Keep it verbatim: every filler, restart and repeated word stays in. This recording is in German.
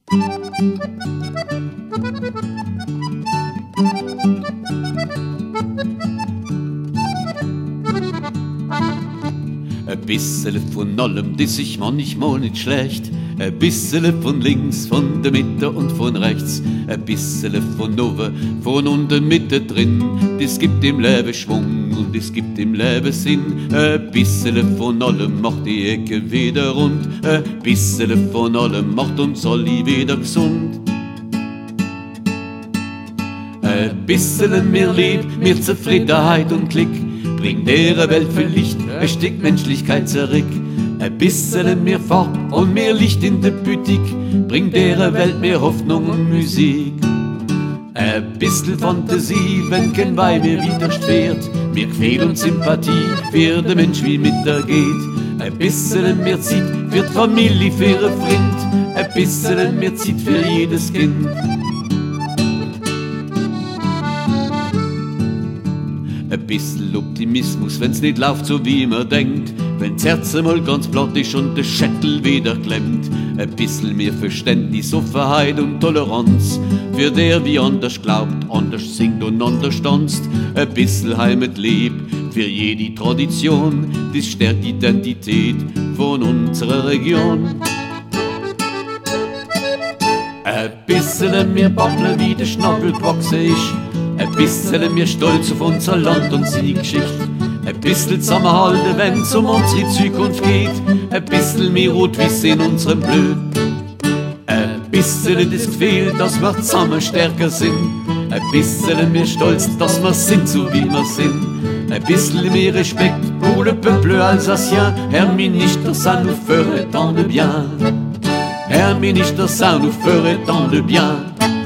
Ein bissele von allem, das ist manchmal nicht schlecht. Ein bissele von links, von der Mitte und von rechts. Ein bissele von oben, von unten, mittendrin. Das gibt dem Leben Schwung und das gibt dem Leben Sinn. Ein bissele von allem macht die Ecke wieder rund. Ein bissele von allem macht uns alle wieder gesund. Ein bissele mehr Lieb, mehr Zufriedenheit und Glück bringt der Welt vielleicht ein Stück Menschlichkeit zurück. Ein bisschen mehr Farb und mehr Licht in der Politik bringt der Welt mehr Hoffnung und Musik. Ein bisschen Fantasie, wenn kein Weih mir widersteht, mir Gefühl und Sympathie für den Mensch wie mit der geht. Ein bisschen mehr Zeit für die Familie, für ihre Freund, ein bisschen mehr Zeit für jedes Kind. Ein bisschen Optimismus, wenn's nicht läuft so wie man denkt, wenn's Herz mal ganz platt ist und der Schädel wieder klemmt. Ein bisschen mehr Verständnis, Offenheit und Toleranz für der, wie anders glaubt, anders singt und anders tanzt. Ein bisschen Heimatlieb für jede Tradition, das stärkt die Identität von unserer Region. Ein bisschen mehr Babbler, wie der Schnabel gewachsen ist. Ein bisschen mehr Stolz auf unser Land und seine Geschichte. Ein bisschen zusammenhalten, wenn's um unsere Zukunft geht. Ein bisschen mehr Rot-Weiß in unserem Blut. Ein bisschen das Gefühl, dass wir zusammen stärker sind. Ein bisschen mehr Stolz, dass wir sind, so wie wir sind. Ein bisschen mehr Respekt pour le peuple alsacien. Herr Ministre, ça nous ferait tant de bien. Herr Ministre, ça nous ferait tant de bien.